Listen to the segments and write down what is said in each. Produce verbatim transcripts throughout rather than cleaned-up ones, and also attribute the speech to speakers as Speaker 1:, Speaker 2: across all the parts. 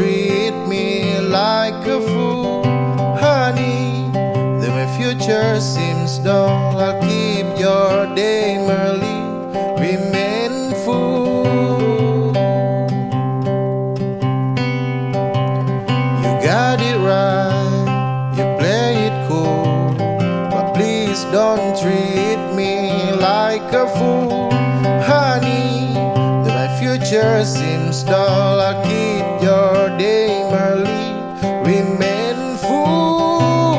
Speaker 1: treat me like a fool, honey. Though my future seems dull, I'll keep your name early. Remain fool. You got it right, you play it cool, but please don't treat me like a fool, honey. Though my future seems dull, I'll keep your name early. Remain fool.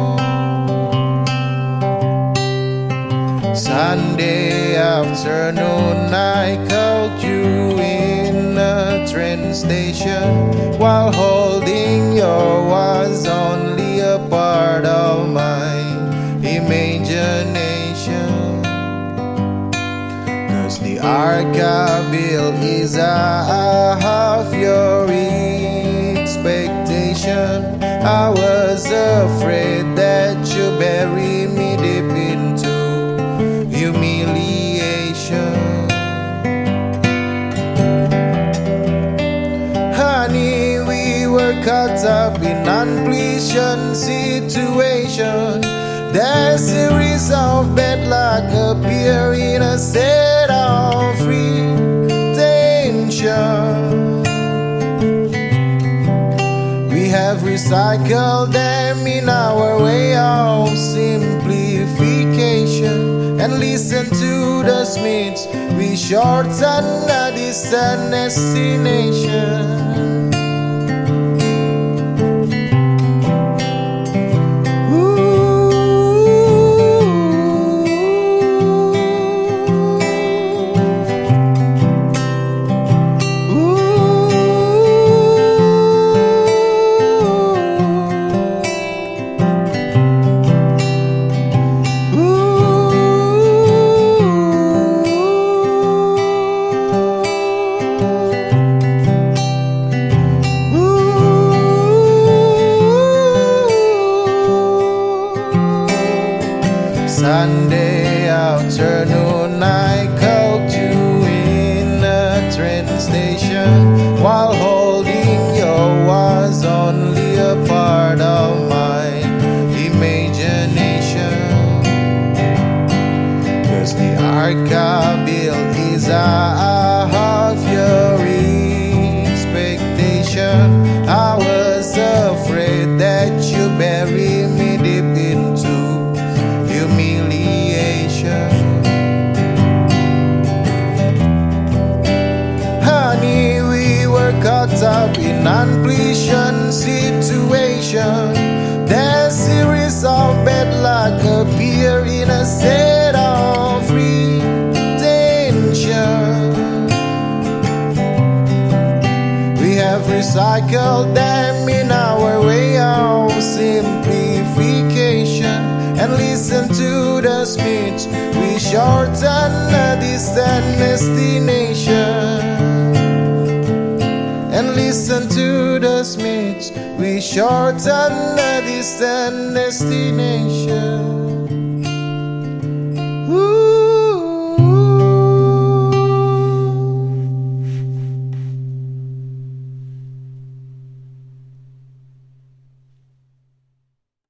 Speaker 1: Sunday afternoon, I called you in a train station. While holding you was only a part of my imagination. Cause the Arca bill is a half your expectation. I was afraid that you bury me deep into humiliation. Honey, we were caught up in unpleasant situation. The series of bad luck appear in a state of retention. We have recycled them in our way of simplification, and listen to the Smiths, we shorten a distant destination. Sunday afternoon, I called you in a train station. While holding you was only a part of my imagination. Cause the Arca bill is a half your expectation. I was afraid that you bury me deep into humiliation. Honey, we were caught up in unpleasant situation. The series of bad luck appear in a state of retention. We have recycled them in our way of simplification, and listen to the Smiths, we shorten a distant destination. And listen to the Smiths, we shorten a distant destination.